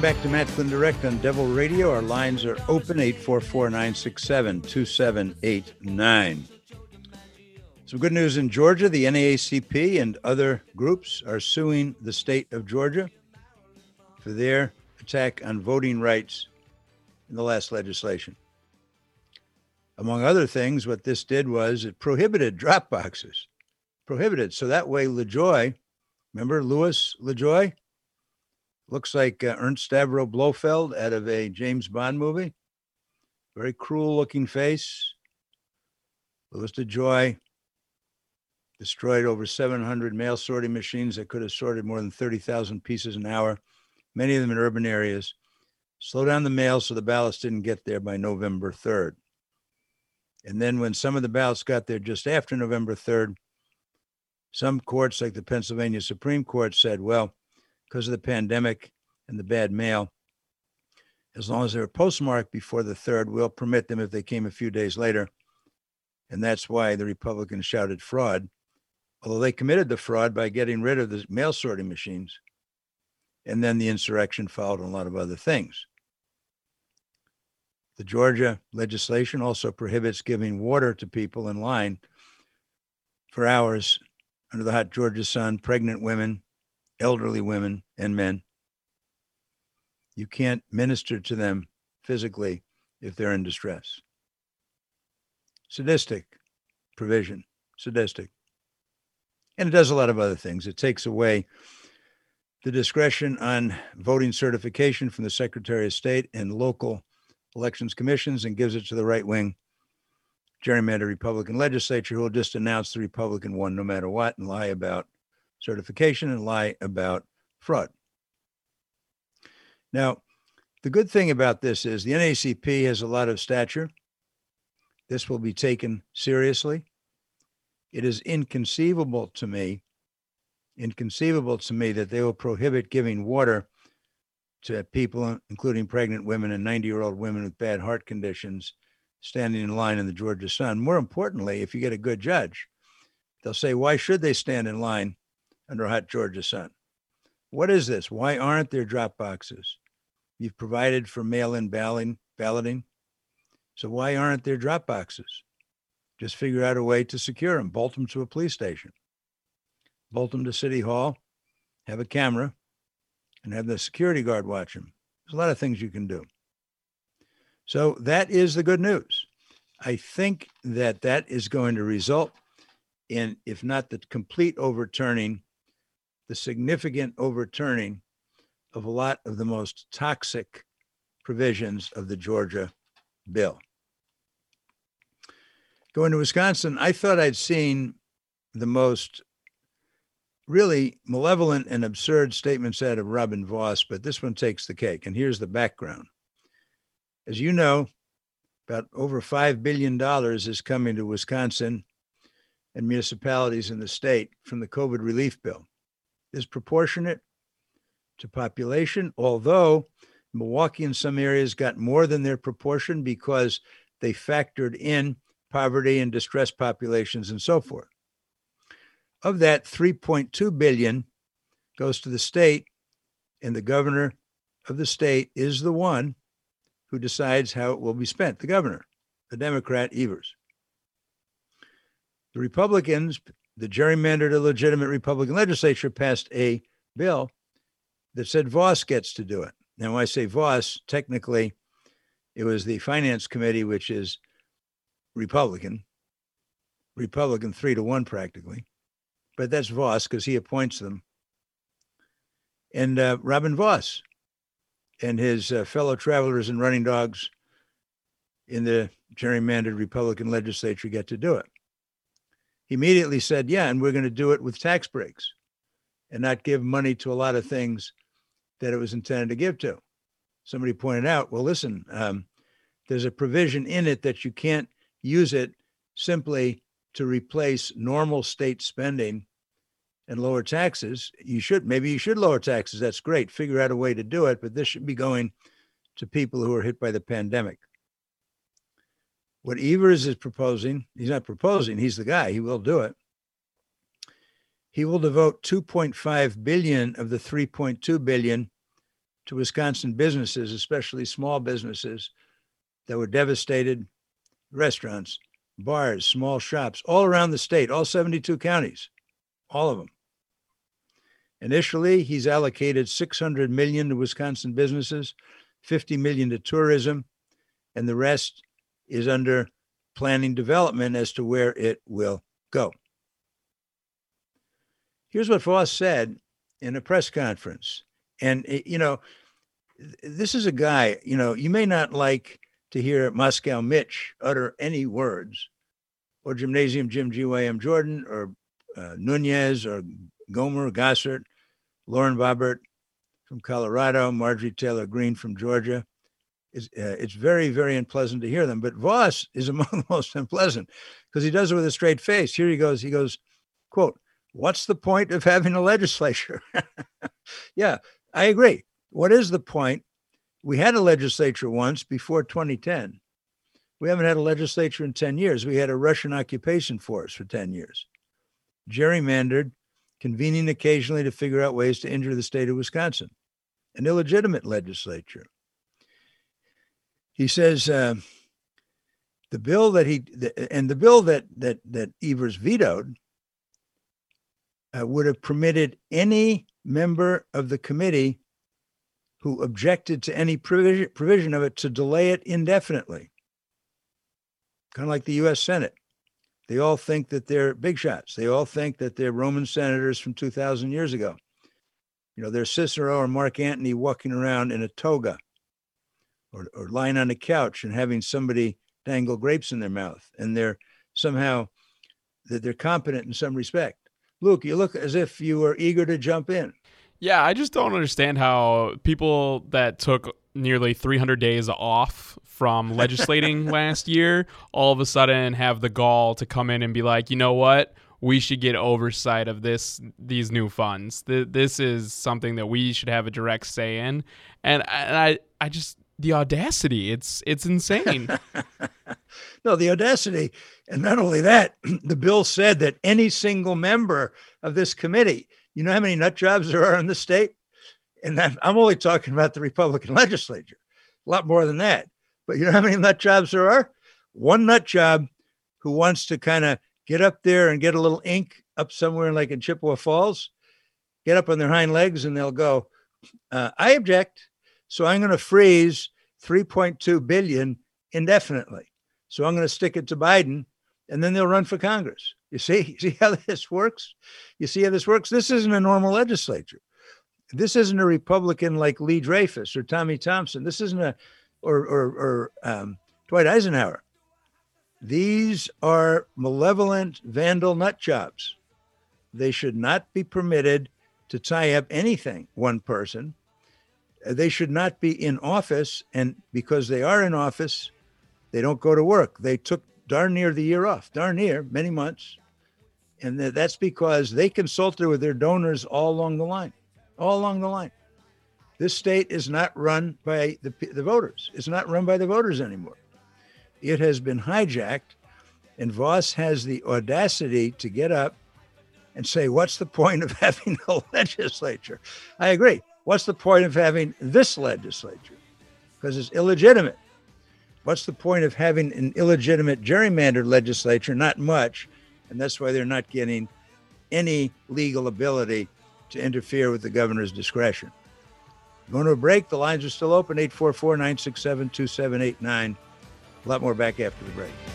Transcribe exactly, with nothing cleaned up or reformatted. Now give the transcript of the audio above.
back to Matt Flynn Direct on Devil Radio. Our lines are open, eight four four, nine six seven, two seven eight nine. Some good news in Georgia. The N double A C P and other groups are suing the state of Georgia for their attack on voting rights in the last legislation. Among other things, what this did was it prohibited drop boxes. Prohibited. So that way LaJoy, remember Louis LaJoy? Looks like uh, Ernst Stavro Blofeld out of a James Bond movie. Very cruel looking face. Louis LaJoy destroyed over seven hundred mail sorting machines that could have sorted more than thirty thousand pieces an hour, many of them in urban areas. Slow down the mail so the ballots didn't get there by November third. And then when some of the ballots got there just after November third, some courts, like the Pennsylvania Supreme Court, said, well, because of the pandemic and the bad mail, as long as they were postmarked before the third, we'll permit them if they came a few days later. And that's why the Republicans shouted fraud, although they committed the fraud by getting rid of the mail sorting machines. And then the insurrection followed and a lot of other things. The Georgia legislation also prohibits giving water to people in line for hours under the hot Georgia sun, pregnant women, elderly women and men. You can't minister to them physically if they're in distress. Sadistic provision, sadistic. And it does a lot of other things. It takes away the discretion on voting certification from the Secretary of State and local elections commissions and gives it to the right-wing gerrymandered Republican legislature who will just announce the Republican won no matter what and lie about certification and lie about fraud. Now, the good thing about this is the N double A C P has a lot of stature. This will be taken seriously. It is inconceivable to me, inconceivable to me that they will prohibit giving water to people, including pregnant women and ninety-year-old women with bad heart conditions, standing in line in the Georgia sun. More importantly, if you get a good judge, they'll say, why should they stand in line under a hot Georgia sun? What is this? Why aren't there drop boxes? You've provided for mail-in balloting, balloting. So why aren't there drop boxes? Just figure out a way to secure them. Bolt them to a police station. Bolt them to City Hall. Have a camera and have the security guard watch them. There's a lot of things you can do. So that is the good news. I think that that is going to result in, if not the complete overturning, the significant overturning of a lot of the most toxic provisions of the Georgia bill. Going to Wisconsin, I thought I'd seen the most really malevolent and absurd statements out of Robin Vos, but this one takes the cake. And here's the background. As you know, about over five billion dollars is coming to Wisconsin and municipalities in the state from the COVID relief bill. Is proportionate to population, although Milwaukee in some areas got more than their proportion because they factored in poverty and distressed populations and so forth. Of that, three point two billion dollars goes to the state, and the governor of the state is the one who decides how it will be spent, the governor, the Democrat Evers. The Republicans, the gerrymandered illegitimate Republican legislature, passed a bill that said Vos gets to do it. Now, when I say Vos, technically, it was the Finance Committee, which is Republican, Republican three to one practically, but that's Vos because he appoints them. And uh, Robin Vos and his uh, fellow travelers and running dogs in the gerrymandered Republican legislature get to do it. He immediately said, yeah, and we're going to do it with tax breaks and not give money to a lot of things that it was intended to give to. Somebody pointed out, well, listen, um, there's a provision in it that you can't use it simply to replace normal state spending and lower taxes. You should, maybe you should lower taxes. That's great. Figure out a way to do it, but this should be going to people who are hit by the pandemic. What Evers is proposing, he's not proposing, he's the guy, he will do it. He will devote two point five billion dollars of the three point two billion dollars to Wisconsin businesses, especially small businesses that were devastated, restaurants, bars, small shops, all around the state, all seventy-two counties, all of them. Initially, he's allocated six hundred million dollars to Wisconsin businesses, fifty million dollars to tourism, and the rest is under planning development as to where it will go. Here's what Vos said in a press conference. And, you know, this is a guy, you know, you may not like to hear Moscow Mitch utter any words, or Gymnasium Jim G Y M Jordan, or uh, Nunez, or Gomer Gossert, Lauren Boebert from Colorado, Marjorie Taylor Greene from Georgia. It's, uh, it's very, very unpleasant to hear them. But Vos is among the most unpleasant because he does it with a straight face. Here he goes. He goes, quote, "What's the point of having a legislature?" Yeah, I agree. What is the point? We had a legislature once before twenty ten. We haven't had a legislature in ten years. We had a Russian occupation force for ten years. Gerrymandered, convening occasionally to figure out ways to injure the state of Wisconsin. An illegitimate legislature. He says uh, the bill that he, the, and the bill that that that Evers vetoed uh, would have permitted any member of the committee who objected to any provision, provision of it to delay it indefinitely. Kind of like the U S Senate. They all think that they're big shots. They all think that they're Roman senators from two thousand years ago. You know, they're Cicero or Mark Antony walking around in a toga, or, or lying on a couch and having somebody dangle grapes in their mouth. And they're somehow, that they're competent in some respect. Luke, you look as if you were eager to jump in. Yeah, I just don't understand how people that took nearly three hundred days off from legislating last year all of a sudden have the gall to come in and be like, you know what? We should get oversight of this, these new funds. This is something that we should have a direct say in. And I, I just, the audacity, it's, it's insane. No, the audacity. And not only that, the bill said that any single member of this committee, you know how many nut jobs there are in the state? And I'm only talking about the Republican legislature, a lot more than that. But you know how many nut jobs there are? One nut job who wants to kind of get up there and get a little ink up somewhere like in Chippewa Falls, get up on their hind legs and they'll go, uh, I object. So I'm going to freeze three point two billion dollars indefinitely. So I'm going to stick it to Biden and then they'll run for Congress. You see, see how this works? You see how this works? This isn't a normal legislature. This isn't a Republican like Lee Dreyfus or Tommy Thompson. This isn't a, or, or, or um, Dwight Eisenhower. These are malevolent vandal nut jobs. They should not be permitted to tie up anything, one person. They should not be in office. And because they are in office, they don't go to work. They took darn near the year off, darn near, many months. And that's because they consulted with their donors all along the line, all along the line. This state is not run by the, the voters. It's not run by the voters anymore. It has been hijacked, and Vos has the audacity to get up and say, what's the point of having a legislature? I agree. What's the point of having this legislature? Because it's illegitimate. What's the point of having an illegitimate gerrymandered legislature? Not much. And that's why they're not getting any legal ability to interfere with the governor's discretion. Going to a break. The lines are still open, eight four four, nine six seven, two seven eight nine. A lot more back after the break.